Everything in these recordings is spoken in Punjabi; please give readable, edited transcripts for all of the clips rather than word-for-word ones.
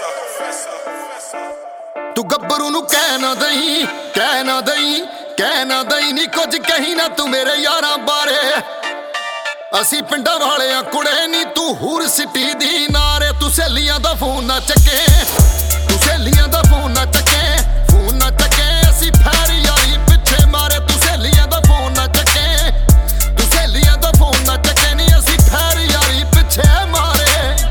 ਤੂੰ ਗੱਭਰੂ ਨੂੰ ਕਹਿ ਨਾ ਦਈ, ਕਹਿ ਨਾ ਦਈ, ਕਹਿ ਨਾ ਦਈ ਨੀ ਕੁਝ ਕਹੀ ਨਾ ਤੂੰ ਮੇਰੇ ਯਾਰਾਂ ਬਾਰੇ। ਅਸੀਂ ਪਿੰਡਾਂ ਵਾਲਿਆਂ ਕੁੜੇ ਨੀ ਤੂੰ ਹੂਰ ਸਿਟੀ ਦੀ ਨਾਰੇ। ਤੂੰ ਸਹੇਲੀਆਂ ਦਾ ਫੋਨ ਨਾ ਚੱਕੇ, ਤੂੰ ਸਹੇਲੀਆਂ ਦਾ ਫੋਨ ਨਾ ਚੱਕੇ, ਫੋਨ ਨਾ ਚੱਕੇ ਅਸੀਂ ਫੈਰ ਯਾਰੀ ਪਿੱਛੇ ਮਾਰੇ। ਤੂੰ ਸਹੇਲੀਆਂ ਦਾ ਫੋਨ ਨਾ ਚੱਕੇ, ਤੂੰ ਸਹੇਲੀਆਂ ਦਾ ਫੋਨ ਨਾ ਚੱਕੇ ਨੀ ਅਸੀਂ ਫੈਰ ਯਾਰੀ ਪਿੱਛੇ ਮਾਰੇ।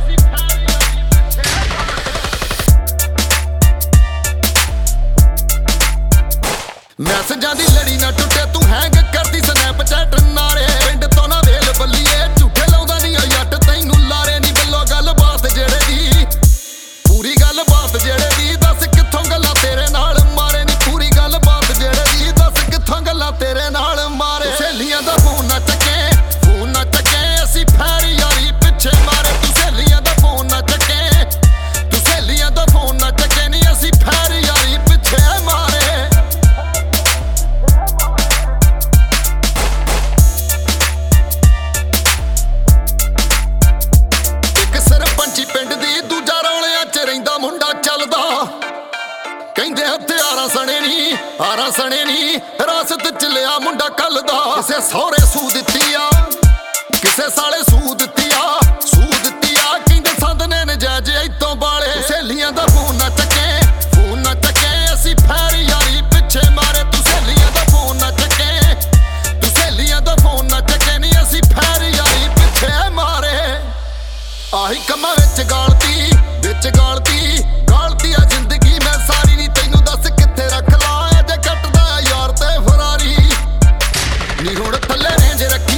ਮੈਸੇਜਾਂ ਦੀ ਲੜੀ ਨਾ ਟੁੱਟੇ ਤੂੰ ਹੈਂਗ ਕਰਦੀ ਸਨੈਪਚੈਟ ਨਾਰੇ। ਪਿੰਡ ਤੋਂ ਨਾ ਵੇਲ ਬੱਲੀਏ ਝੂਠੇ ਲਾਉਂਦਾ ਨੀ ਜੱਟ ਤੈਨੂੰ ਲਾਰੇ ਨੀ। ਬੱਲੋ ਗੱਲਬਾਤ ਜਿਹੜੇ ਦੀ, ਪੂਰੀ ਗੱਲਬਾਤ ਜਿਹੜੇ ਦੀ ਦੱਸ ਕਿੱਥੋਂ ਗੱਲਾਂ ਤੇਰੇ ਨਾਲ ਮਾਰੇ ਨੀ। ਪੂਰੀ ਗੱਲਬਾਤ ਜਿਹੜੇ ਦੀ ਦੱਸ ਕਿੱਥੋਂ ਗੱਲਾਂ ਤੇਰੇ ਨਾਲ ਮਾਰੇ। ਸਹੇਲੀਆਂ ਦਾ ਫੋਨ ਨਾ ਚੱਕੇ, ਫੋਨ ਨਾ ਚੱਕੇ ਅਸੀਂ ਫੈਰ ਯਾਰੀ ਪਿੱਛੇ ਮਾਰੇ। ਤੂੰ ਸਹੇਲੀਆਂ ਦਾ ਫੋਨ ਨਾ ਚੱਕੇ, ਤੂੰ ਸਹੇਲੀਆਂ ਦਾ ਫੋਨ ਨਾ ਚੱਕੇ ਨੀ ਅਸੀਂ ਫੈਰ ਯਾਰੀ ਪਿੱਛੇ ਮਾਰੇ। ਪਿੰਡ ਦੀ ਦੂਜਾ ਰੌਲਿਆਂ ਚ ਰਹਿੰਦਾ ਮੁੰਡਾ ਚੱਲਦਾ। ਕਹਿੰਦੇ ਹਥਿਆਰਾਂ ਸਣੇ ਨੀ, ਹਾਰਾਂ ਸਣੇ ਨੀ ਰਾਸਤ ਚ ਲਿਆ ਮੁੰਡਾ ਕੱਲ ਦਾ। ਕਿਸੇ ਸਹੁਰੇ ਸੂ ਦਿੱਤੀ ਆ, ਕਿਸੇ ਸਾਲੇ ਸੂ ਦਿੱਤੀ ਆ, ਸੂ ਦਿੱਤੀ ਆ ਕਹਿੰਦੇ ਸੰਦ ਨੇ ਨਜਾਇਜ਼ ਇੱਥੋਂ ਬਾਲੇ। ਸਹੇਲੀਆਂ ਦਾ ਫੋਨ ਨਾ ਚੱਕੇ, ਫੋਨ ਨਾ ਚੱਕੇ ਅਸੀਂ ਫੈਰ ਯਾਰੀ ਪਿੱਛੇ ਮਾਰੇ। ਤੂੰ ਸਹੇਲੀਆਂ ਦਾ ਫੋਨ ਨਾ ਚੱਕੇ, ਤੂੰ ਸਹੇਲੀਆਂ ਦਾ ਫੋਨ ਨਾ ਚੱਕੇ ਨੀ ਅਸੀਂ ਫੈਰ ਯਾਰੀ ਪਿੱਛੇ ਮਾਰੇ। ਆਹੀ ਕੰਮਾਂ ਵਿੱਚ ਗਾਲਤੀ, ਵਿੱਚ ਗਾਲਤੀ, ਗਾਲਤੀ ਆ ਜ਼ਿੰਦਗੀ ਮੈਂ ਸਾਰੀ ਨੀ। ਤੈਨੂੰ ਦੱਸ ਕਿੱਥੇ ਰੱਖ ਲਾ ਜੇ ਕੱਟਦਾ ਯਾਰ ਤੇ ਫਰਾਰੀ ਨੀ। ਹੁਣ ਥੱਲੇ ਰੇਂਜ ਰੱਖ